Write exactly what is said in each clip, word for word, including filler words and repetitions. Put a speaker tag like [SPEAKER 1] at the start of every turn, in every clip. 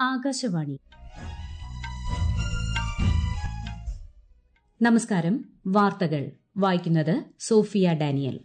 [SPEAKER 1] ആകാശവാണി. നമസ്കാരം. വാർത്തകൾ വായിക്കുന്നത് സോഫിയ ഡാനിയൽ.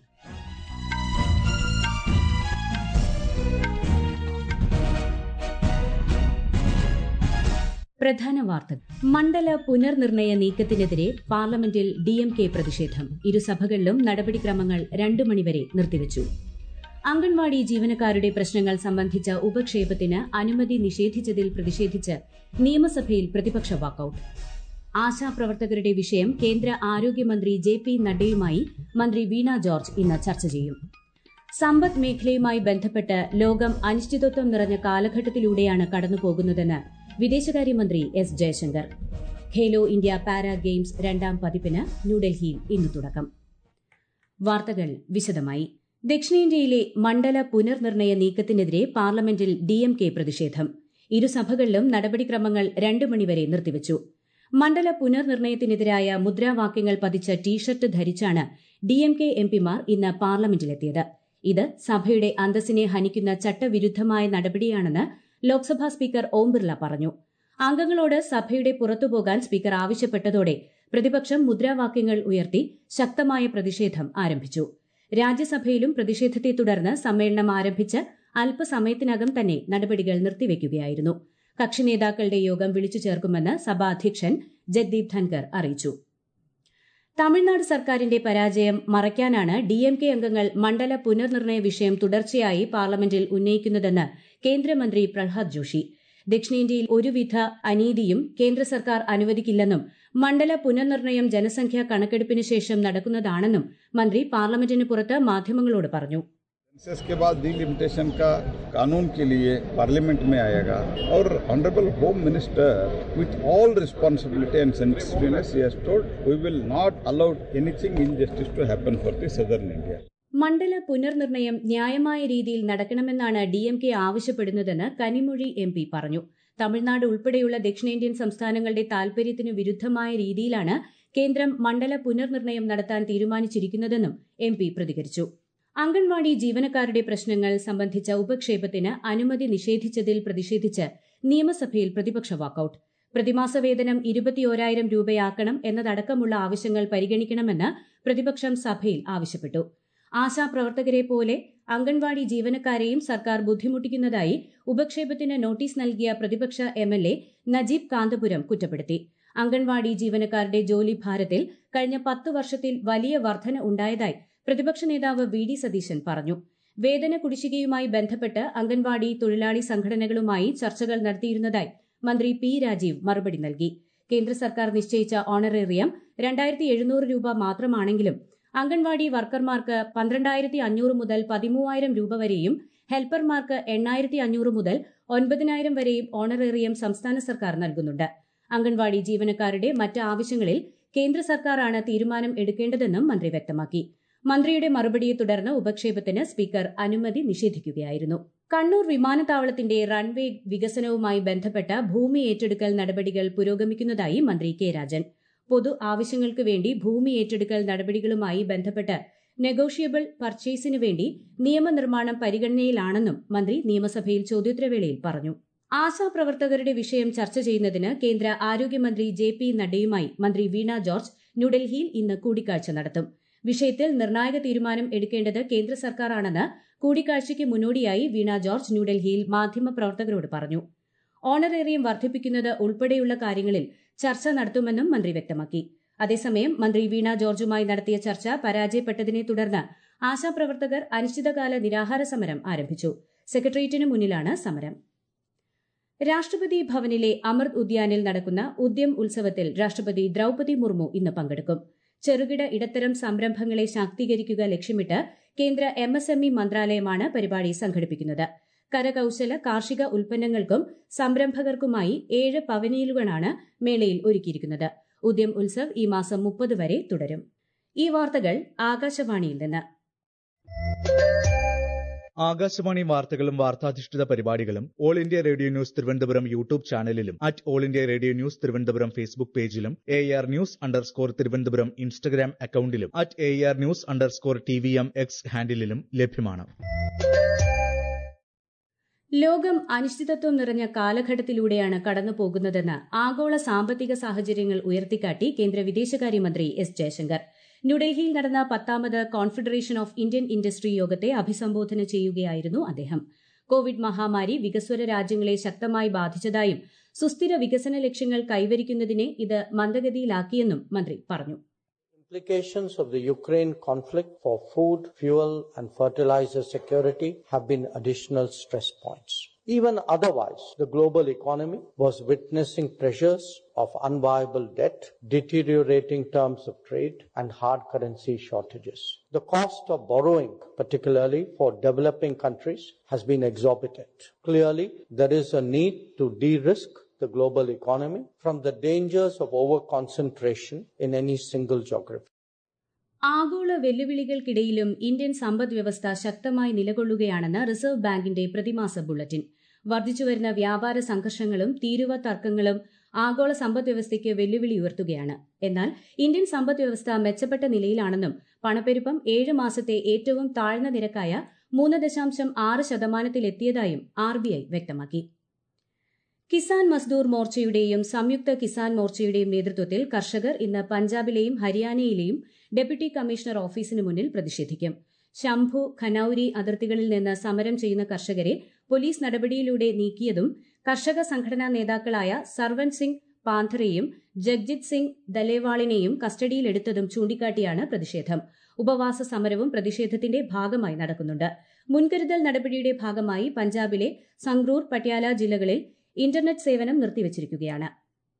[SPEAKER 1] പ്രധാന വാർത്തകൾ. മണ്ഡല പുനർനിർണയ നീക്കത്തിനെതിരെ പാർലമെന്റിൽ ഡിഎംകെ പ്രതിഷേധം. ഇരുസഭകളിലും നടപടിക്രമങ്ങൾ രണ്ടു മണിവരെ നിർത്തിവച്ചു. അംഗൻവാടി ജീവനക്കാരുടെ പ്രശ്നങ്ങൾ സംബന്ധിച്ച ഉപക്ഷേപത്തിന് അനുമതി നിഷേധിച്ചതിൽ പ്രതിഷേധിച്ച് നിയമസഭയിൽ പ്രതിപക്ഷ വാക്കൌട്ട്. ആശാപ്രവർത്തകരുടെ വിഷയം കേന്ദ്ര ആരോഗ്യമന്ത്രി ജെ പി നഡ്ഡയുമായി മന്ത്രി വീണ ജോർജ് ഇന്ന് ചർച്ച ചെയ്യും. സമ്പദ് മേഖലയുമായി ബന്ധപ്പെട്ട് ലോകം അനിശ്ചിതത്വം നിറഞ്ഞ കാലഘട്ടത്തിലൂടെയാണ് കടന്നുപോകുന്നതെന്ന് വിദേശകാര്യമന്ത്രി S Jaishankar. Khelo India para games രണ്ടാം പതിപ്പിന് ന്യൂഡൽഹിയിൽ ഇന്ന് തുടക്കം. വാർത്തകൾ വിശദമായി. ദക്ഷിണേന്ത്യയിലെ മണ്ഡല പുനർനിർണയ നീക്കത്തിനെതിരെ പാർലമെന്റിൽ ഡിഎംകെ പ്രതിഷേധം. ഇരുസഭകളിലും നടപടിക്രമങ്ങൾ രണ്ടു മണിവരെ നിർത്തിവച്ചു. മണ്ഡല പുനർനിർണയത്തിനെതിരായ മുദ്രാവാക്യങ്ങൾ പതിച്ച ടീഷർട്ട് ധരിച്ചാണ് ഡിഎംകെ എംപിമാർ ഇന്ന് പാർലമെന്റിലെത്തിയത്. ഇത് സഭയുടെ അന്തസ്സിനെ ഹനിക്കുന്ന ചട്ടവിരുദ്ധമായ നടപടിയാണെന്ന് ലോക്സഭാ സ്പീക്കർ ഓം ബിർള പറഞ്ഞു. അംഗങ്ങളോട് സഭയുടെ പുറത്തുപോകാൻ സ്പീക്കർ ആവശ്യപ്പെട്ടതോടെ പ്രതിപക്ഷം മുദ്രാവാക്യങ്ങൾ ഉയർത്തി ശക്തമായ പ്രതിഷേധം ആരംഭിച്ചു. രാജ്യസഭയിലും പ്രതിഷേധത്തെ തുടർന്ന് സമ്മേളനം ആരംഭിച്ച് അല്പസമയത്തിനകം തന്നെ നടപടികൾ നിർത്തിവെക്കുകയായിരുന്നു. കക്ഷി നേതാക്കളുടെ യോഗം വിളിച്ചു ചേർക്കുമെന്ന് സഭാധ്യക്ഷൻ ജഗ്ദീപ് ധൻകർ അറിയിച്ചു. തമിഴ്നാട് സർക്കാരിന്റെ പരാജയം മറയ്ക്കാനാണ് ഡിഎംകെ അംഗങ്ങൾ മണ്ഡല പുനർനിർണയ വിഷയം തുടർച്ചയായി പാർലമെന്റിൽ ഉന്നയിക്കുന്നതെന്ന് കേന്ദ്രമന്ത്രി പ്രഹ്ലാദ് ജോഷി. ദക്ഷിണേന്ത്യയിൽ ഒരുവിധ അനീതിയും കേന്ദ്ര സർക്കാർ അനുവദിക്കില്ലെന്നും മണ്ഡല പുനർനിർണയം ജനസംഖ്യാ കണക്കെടുപ്പിന് ശേഷം നടക്കുന്നതാണെന്നും മന്ത്രി പാർലമെന്റിന് പുറത്ത് മാധ്യമങ്ങളോട് പറഞ്ഞു.
[SPEAKER 2] सेंसस के बाद डिलिमिटेशन का कानून के लिए पार्लियामेंट में आएगा और honourable home minister with all responsibility and sensitiveness he has told we will not allow anything injustice to happen for the southern India.
[SPEAKER 1] മണ്ഡല പുനർനിർണയം ന്യായമായ രീതിയിൽ നടക്കണമെന്നാണ് ഡിഎംകെ ആവശ്യപ്പെടുന്നതെന്ന് കനിമൊഴി എം പി പറഞ്ഞു. തമിഴ്നാട് ഉൾപ്പെടെയുള്ള ദക്ഷിണേന്ത്യൻ സംസ്ഥാനങ്ങളുടെ താൽപര്യത്തിനു വിരുദ്ധമായ രീതിയിലാണ് കേന്ദ്രം മണ്ഡല പുനർനിർണയം നടത്താൻ തീരുമാനിച്ചിരിക്കുന്നതെന്നും എം പി പ്രതികരിച്ചു. അംഗൻവാടി ജീവനക്കാരുടെ പ്രശ്നങ്ങൾ സംബന്ധിച്ച ഉപക്ഷേപത്തിന് അനുമതി നിഷേധിച്ചതിൽ പ്രതിഷേധിച്ച് നിയമസഭയിൽ പ്രതിപക്ഷ വാക്കൌട്ട്. പ്രതിമാസ വേതനം ഇരുപത്തിയോരായിരം രൂപയാക്കണം എന്നതടക്കമുള്ള ആവശ്യങ്ങൾ പരിഗണിക്കണമെന്ന് പ്രതിപക്ഷം സഭയിൽ ആവശ്യപ്പെട്ടു. ആശാപ്രവർത്തകരെ പോലെ അംഗൻവാടി ജീവനക്കാരെയും സർക്കാർ ബുദ്ധിമുട്ടിക്കുന്നതായി ഉപക്ഷേപത്തിന് നോട്ടീസ് നൽകിയ പ്രതിപക്ഷ എംഎൽഎ നജീബ് കാന്തപുരം കുറ്റപ്പെടുത്തി. അംഗൻവാടി ജീവനക്കാരുടെ ജോലിഭാരത്തിൽ കഴിഞ്ഞ പത്ത് വർഷത്തിൽ വലിയ വർധന ഉണ്ടായതായി പ്രതിപക്ഷ നേതാവ് വി ഡി സതീശൻ പറഞ്ഞു. വേതന കുടിശ്ശികയുമായി ബന്ധപ്പെട്ട് അംഗൻവാടി തൊഴിലാളി സംഘടനകളുമായി ചർച്ചകൾ നടത്തിയിരുന്നതായി മന്ത്രി പി രാജീവ് മറുപടി നൽകി. കേന്ദ്ര സർക്കാർ നിശ്ചയിച്ച ഓണറേറിയം രണ്ടായിരത്തി എഴുന്നൂറ് രൂപ മാത്രമാണെങ്കിലും അംഗൻവാടി വർക്കർമാർക്ക് പന്ത്രണ്ടായിരത്തി അഞ്ഞൂറ് മുതൽ പതിമൂവായിരം രൂപ വരെയും ഹെൽപ്പർമാർക്ക് എണ്ണായിരത്തി അഞ്ഞൂറ് മുതൽ ഒൻപതിനായിരം വരെയും ഓണറേറിയം സംസ്ഥാന സർക്കാർ നൽകുന്നുണ്ട്. അംഗൻവാടി ജീവനക്കാരുടെ മറ്റ് ആവശ്യങ്ങളിൽ കേന്ദ്ര സർക്കാരാണ് തീരുമാനം എടുക്കേണ്ടതെന്നും മന്ത്രി വ്യക്തമാക്കി. മന്ത്രിയുടെ മറുപടിയെ തുടർന്ന് ഉപക്ഷേപത്തിന് സ്പീക്കർ അനുമതി നിഷേധിക്കുകയായിരുന്നു. കണ്ണൂർ വിമാനത്താവളത്തിന്റെ റൺവേ വികസനവുമായി ബന്ധപ്പെട്ട ഭൂമി ഏറ്റെടുക്കൽ നടപടികൾ പുരോഗമിക്കുന്നതായി മന്ത്രി കെ രാജൻ. പൊതു ആവശ്യങ്ങൾക്ക് വേണ്ടി ഭൂമി ഏറ്റെടുക്കൽ നടപടികളുമായി ബന്ധപ്പെട്ട് നെഗോഷ്യബിൾ പർച്ചേസിനു വേണ്ടി നിയമനിർമ്മാണം പരിഗണനയിലാണെന്നും മന്ത്രി നിയമസഭയിൽ ചോദ്യോത്തരവേളയിൽ പറഞ്ഞു. ആശാപ്രവർത്തകരുടെ വിഷയം ചർച്ച ചെയ്യുന്നതിന് കേന്ദ്ര ആരോഗ്യമന്ത്രി ജെ പി നഡ്ഡയുമായി മന്ത്രി വീണ ജോർജ് ന്യൂഡൽഹിയിൽ ഇന്ന് കൂടിക്കാഴ്ച നടത്തും. വിഷയത്തിൽ നിർണായക തീരുമാനം എടുക്കേണ്ടത് കേന്ദ്ര സർക്കാരാണെന്ന് കൂടിക്കാഴ്ചയ്ക്ക് മുന്നോടിയായി വീണ ജോർജ് ന്യൂഡൽഹിയിൽ മാധ്യമപ്രവർത്തകരോട് പറഞ്ഞു. ഓണറേറിയം വർദ്ധിപ്പിക്കുന്നത് ഉൾപ്പെടെയുള്ള കാര്യങ്ങളിൽ ചർച്ച നടത്തുമെന്നും മന്ത്രി വ്യക്തമാക്കി. അതേസമയം മന്ത്രി വീണ ജോർജുമായി നടത്തിയ ചർച്ച പരാജയപ്പെട്ടതിനെ തുടർന്ന് ആശാപ്രവർത്തകർ അനിശ്ചിതകാല നിരാഹാര സമരം ആരംഭിച്ചു. സെക്രട്ടേറിയറ്റിന് മുന്നിലാണ് സമരം. രാഷ്ട്രപതി ഭവനിലെ അമൃത് ഉദ്യാനിൽ നടക്കുന്ന ഉദ്യം ഉത്സവത്തിൽ രാഷ്ട്രപതി ദ്രൌപദി മുർമു ഇന്ന് പങ്കെടുക്കും. ചെറുകിട ഇടത്തരം സംരംഭങ്ങളെ ശാക്തീകരിക്കുക ലക്ഷ്യമിട്ട് കേന്ദ്ര എം എസ് എം ഇ മന്ത്രാലയമാണ് പരിപാടി സംഘടിപ്പിക്കുന്നത്. കരകൌശല കാർഷിക ഉൽപ്പന്നങ്ങൾക്കും സംരംഭകർക്കുമായി ഏഴ് പവലിയനുകളാണ് മേളയിൽ ഒരുക്കിയിരിക്കുന്നത്. ഉദ്യം ഉത്സവ് ഈ മാസം മുപ്പത് വരെ തുടരും. ഈ വാർത്തകൾ ആകാശവാണിയിൽ നിന്ന്.
[SPEAKER 3] ആകാശവാണി വാർത്തകളും വാർത്താധിഷ്ഠിത പരിപാടികളും all India radio news Thiruvananthapuram YouTube ചാനലിലും at all India radio news Thiruvananthapuram Facebook പേജിലും A R news underscore Thiruvananthapuram Instagram അക്കൌണ്ടിലും at A R news underscore T V M X ഹാൻഡിലും ലഭ്യമാണ്.
[SPEAKER 1] ലോകം അനിശ്ചിതത്വം നിറഞ്ഞ കാലഘട്ടത്തിലൂടെയാണ് കടന്നുപോകുന്നതെന്ന് ആഗോള സാമ്പത്തിക സാഹചര്യങ്ങൾ ഉയർത്തിക്കാട്ടി കേന്ദ്ര വിദേശകാര്യമന്ത്രി എസ് ജയശങ്കർ. ന്യൂഡൽഹിയിൽ നടന്ന പത്താമത് കോൺഫെഡറേഷൻ ഓഫ് ഇന്ത്യൻ ഇൻഡസ്ട്രി യോഗത്തെ അഭിസംബോധന ചെയ്യുകയായിരുന്നു അദ്ദേഹം. കോവിഡ് മഹാമാരി വികസ്വര രാജ്യങ്ങളെ ശക്തമായി ബാധിച്ചതായും സുസ്ഥിര വികസന ലക്ഷ്യങ്ങൾ കൈവരിക്കുന്നതിനെ ഇത് മന്ദഗതിയിലാക്കിയെന്നും മന്ത്രി പറഞ്ഞു.
[SPEAKER 4] Implications of the Ukraine conflict for food, fuel and fertilizer security have been additional stress points. Even otherwise, the global economy was witnessing pressures of unviable debt, deteriorating terms of trade and hard currency shortages. The cost of borrowing, particularly for developing countries, has been exorbitant. Clearly, there is a need to de-risk the global economy from the dangers of over-concentration in any single geography.
[SPEAKER 1] ആഗോള വെല്ലുവിളികൾക്കിടയിലും Indian സമ്പദ് വ്യവസ്ഥ ശക്തമായി നിലകൊള്ളുകയാണെന്ന് reserve ബാങ്കിന്റെ പ്രതിമാസ bulletin. വർദ്ധിച്ചുവരുന്ന വ്യാപാര സംഘർഷങ്ങളും തീരുവ തർക്കങ്ങളും ആഗോള സമ്പദ് വ്യവസ്ഥയ്ക്ക് വെല്ലുവിളി ഉയർത്തുകയാണ്. എന്നാൽ ഇന്ത്യൻ സമ്പദ് വ്യവസ്ഥ മെച്ചപ്പെട്ട നിലയിലാണെന്നും പണപ്പെരുപ്പം ഏഴ് മാസത്തെ ഏറ്റവും താഴ്ന്ന നിരക്കായ മൂന്ന് ദശാംശം ആറ് ശതമാനത്തിലെത്തിയതായും ആർ ബി ഐ വ്യക്തമാക്കി. കിസാൻ മസ്ദൂർ മോർച്ചയുടെയും സംയുക്ത കിസാൻ മോർച്ചയുടെയും നേതൃത്വത്തിൽ കർഷകർ ഇന്ന് പഞ്ചാബിലെയും ഹരിയാനയിലെയും ഡെപ്യൂട്ടി കമ്മീഷണർ ഓഫീസിന് മുന്നിൽ പ്രതിഷേധിക്കും. ശംഭു ഖനൌരി അതിർത്തികളിൽ നിന്ന് സമരം ചെയ്യുന്ന കർഷകരെ പോലീസ് നടപടിയിലൂടെ നീക്കിയതും കർഷക സംഘടനാ നേതാക്കളായ സർവൻ സിംഗ് പാന്ധറെയും ജഗ്ജിത് സിംഗ് ദലേവാളിനെയും കസ്റ്റഡിയിലെടുത്തതും ചൂണ്ടിക്കാട്ടിയാണ് പ്രതിഷേധം. ഉപവാസ സമരവും പ്രതിഷേധത്തിന്റെ ഭാഗമായി നടക്കുന്നുണ്ട്. മുൻകരുതൽ നടപടിയുടെ ഭാഗമായി പഞ്ചാബിലെ സംഗ്രൂർ, പട്യാല ജില്ലകളിൽ ഇന്റർനെറ്റ് സേവനം നിർത്തിവച്ചിരിക്കുകയാണ്.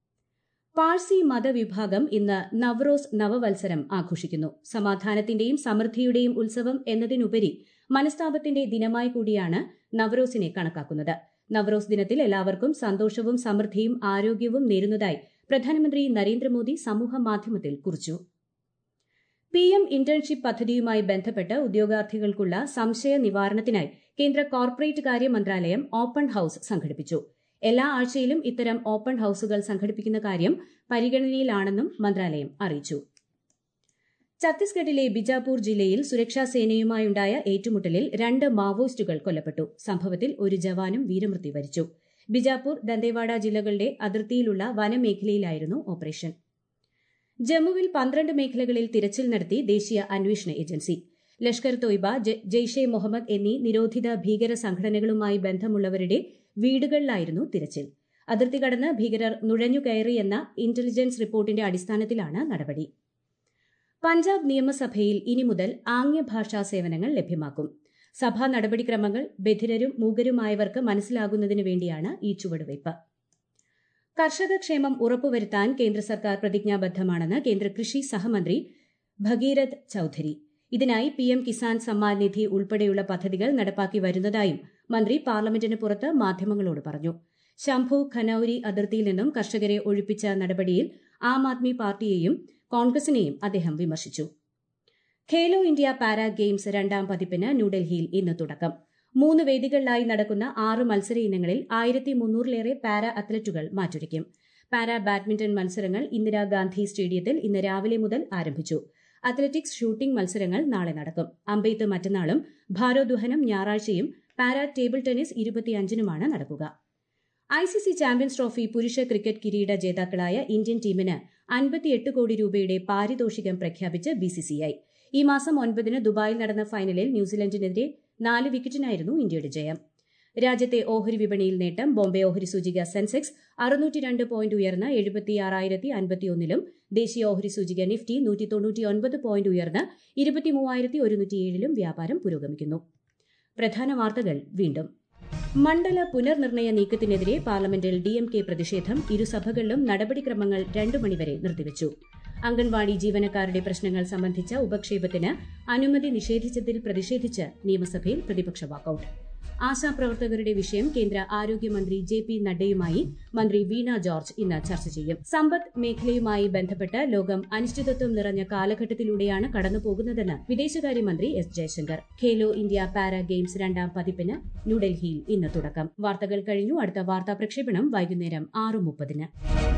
[SPEAKER 1] പാഴ്സി മതവിഭാഗം ഇന്ന് നവ്റോസ് നവവത്സരം ആഘോഷിക്കുന്നു. സമാധാനത്തിന്റെയും സമൃദ്ധിയുടെയും ഉത്സവം എന്നതിനുപരി മനസ്താപത്തിന്റെ ദിനമായി കൂടിയാണ് നവ്റോസിനെ കണക്കാക്കുന്നത്. നവ്റോസ് ദിനത്തിൽ എല്ലാവർക്കും സന്തോഷവും സമൃദ്ധിയും ആരോഗ്യവും നേരുന്നതായി പ്രധാനമന്ത്രി നരേന്ദ്രമോദി സമൂഹമാധ്യമത്തിൽ കുറിച്ചു. പി എം ഇന്റേൺഷിപ്പ് പദ്ധതിയുമായി ബന്ധപ്പെട്ട് ഉദ്യോഗാർത്ഥികൾക്കുള്ള സംശയ നിവാരണത്തിനായി കേന്ദ്ര കോർപ്പറേറ്റ് കാര്യ മന്ത്രാലയം ഓപ്പൺ ഹൌസ് സംഘടിപ്പിച്ചു. എല്ലാ ആഴ്ചയിലും ഇത്തരം ഓപ്പൺ ഹൌസുകൾ സംഘടിപ്പിക്കുന്ന കാര്യം പരിഗണനയിലാണെന്നും മന്ത്രാലയം അറിയിച്ചു. ഛത്തീസ്ഗഡിലെ ബിജാപൂർ ജില്ലയിൽ സുരക്ഷാസേനയുമായുണ്ടായ ഏറ്റുമുട്ടലിൽ രണ്ട് മാവോയിസ്റ്റുകൾ കൊല്ലപ്പെട്ടു. സംഭവത്തിൽ ഒരു ജവാനും വീരമൃത്യു വരിച്ചു. ബിജാപൂർ, ദന്തേവാഡ ജില്ലകളുടെ അതിർത്തിയിലുള്ള വനമേഖലയിലായിരുന്നു ഓപ്പറേഷൻ. ജമ്മുവിൽ പന്ത്രണ്ട് മേഖലകളിൽ തിരച്ചിൽ നടത്തി ദേശീയ അന്വേഷണ ഏജൻസി. ലഷ്കർ തോയ്ബ, ജെയ്ഷെ മുഹമ്മദ് എന്നീ നിരോധിത ഭീകര സംഘടനകളുമായി ബന്ധമുള്ളവരുടെ വീടുകളിലായിരുന്നു തിരച്ചിൽ. അതിർത്തി കടന്ന് ഭീകരർ നുഴഞ്ഞുകയറിയെന്ന ഇന്റലിജൻസ് റിപ്പോർട്ടിന്റെ അടിസ്ഥാനത്തിലാണ് നടപടി. പഞ്ചാബ് നിയമസഭയിൽ ഇനി മുതൽ ആംഗ്യഭാഷാ സേവനങ്ങൾ ലഭ്യമാക്കും. സഭാ നടപടിക്രമങ്ങൾ ബധിരരും മൂകരുമായവർക്ക് മനസ്സിലാകുന്നതിനു വേണ്ടിയാണ് ഈ ചുവടുവയ്പ്. കർഷകക്ഷേമം ഉറപ്പുവരുത്താൻ കേന്ദ്ര സർക്കാർ പ്രതിജ്ഞാബദ്ധമാണെന്ന് കേന്ദ്ര കൃഷി സഹമന്ത്രി ഭഗീരഥ് ചൌധരി. ഇതിനായി പി എം കിസാൻ സമ്മാൻ നിധി ഉൾപ്പെടെയുള്ള പദ്ധതികൾ നടപ്പാക്കി വരുന്നതായും മന്ത്രി പാർലമെന്റിന് പുറത്ത് മാധ്യമങ്ങളോട് പറഞ്ഞു. ശംഭു ഖനൌരി അതിർത്തിയിൽ നിന്നും കർഷകരെ ഒഴിപ്പിച്ച നടപടിയിൽ ആം ആദ്മി പാർട്ടിയെയും കോൺഗ്രസിനെയും അദ്ദേഹം വിമർശിച്ചു. ഖേലോ ഇന്ത്യ പാരാ ഗെയിംസ് രണ്ടാം പതിപ്പിന് ന്യൂഡൽഹിയിൽ ഇന്ന് തുടക്കം. മൂന്ന് വേദികളിലായി നടക്കുന്ന ആറ് മത്സര ഇനങ്ങളിൽ ആയിരത്തി മുന്നൂറിലേറെ പാരാ അത്ലറ്റുകൾ മാറ്റുരയ്ക്കും. പാരാ ബാഡ്മിന്റൺ മത്സരങ്ങൾ ഇന്ദിരാഗാന്ധി സ്റ്റേഡിയത്തിൽ ഇന്ന് രാവിലെ മുതൽ ആരംഭിച്ചു. അത്ലറ്റിക്സ്, ഷൂട്ടിംഗ് മത്സരങ്ങൾ നാളെ നടക്കും. അമ്പെയ്ത്ത് മറ്റന്നാളും ഭാരോദ്വഹനം ഞായറാഴ്ചയും പാരാ ടേബിൾ ടെന്നീസ് ഇരുപത്തിയഞ്ചിനുമാണ് നടക്കുക. ഐസിസി ചാമ്പ്യൻസ് ട്രോഫി പുരുഷ ക്രിക്കറ്റ് കിരീട ജേതാക്കളായ ഇന്ത്യൻ ടീമിന് അൻപത്തിയെട്ട് കോടി രൂപയുടെ പാരിതോഷികം പ്രഖ്യാപിച്ച് ബിസിസിഐ. ഈ മാസം ഒൻപതിന് ദുബായിൽ നടന്ന ഫൈനലിൽ ന്യൂസിലൻഡിനെതിരെ നാല് വിക്കറ്റിനായിരുന്നു ഇന്ത്യയുടെ ജയം. രാജ്യത്തെ ഓഹരി വിപണിയിൽ നേട്ടം. ബോംബെ ഓഹരി സൂചിക സെൻസെക്സ് അറുന്നൂറ്റി രണ്ട് പോയിന്റ് ഉയർന്ന് എഴുപത്തിയാറായിരത്തി അൻപത്തിയൊന്നിലും ദേശീയ ഓഹരി സൂചിക നിഫ്റ്റി നൂറ്റി തൊണ്ണൂറ്റിയൊൻപത് പോയിന്റ് ഉയർന്ന് ഇരുപത്തിമൂവായിരത്തി ഒരുന്നൂറ്റിയേഴിലും വ്യാപാരം പുരോഗമിക്കുന്നു. പ്രധാന വാർത്തകൾ വീണ്ടും. മണ്ഡല പുനർനിർണയ നീക്കത്തിനെതിരെ പാർലമെന്റിൽ ഡിഎംകെ പ്രതിഷേധം. ഇരുസഭകളിലും നടപടിക്രമങ്ങൾ രണ്ടു മണിവരെ നിർത്തിവച്ചു. അംഗൻവാടി ജീവനക്കാരുടെ പ്രശ്നങ്ങൾ സംബന്ധിച്ച ഉപക്ഷേപത്തിന് അനുമതി നിഷേധിച്ചതിൽ പ്രതിഷേധിച്ച് നിയമസഭയിൽ പ്രതിപക്ഷ വാക്കൌട്ട്. ആശാപ്രവർത്തകരുടെ വിഷയം കേന്ദ്ര ആരോഗ്യമന്ത്രി ജെ പി നഡ്ഡയുമായി മന്ത്രി വീണ ജോർജ് ഇന്ന് ചർച്ച ചെയ്യും. സമ്പദ് മേഖലയുമായി ബന്ധപ്പെട്ട് ലോകം അനിശ്ചിതത്വം നിറഞ്ഞ കാലഘട്ടത്തിലൂടെയാണ് കടന്നുപോകുന്നതെന്ന് വിദേശകാര്യമന്ത്രി S Jaishankar. Khelo India para games രണ്ടാം പതിപ്പിന് ന്യൂഡൽഹിയിൽ ഇന്ന് തുടക്കം. വാർത്തകൾ കഴിഞ്ഞു. അടുത്ത വാർത്താ പ്രക്ഷേപണം വൈകുന്നേരം ആറ് മുപ്പതിന്.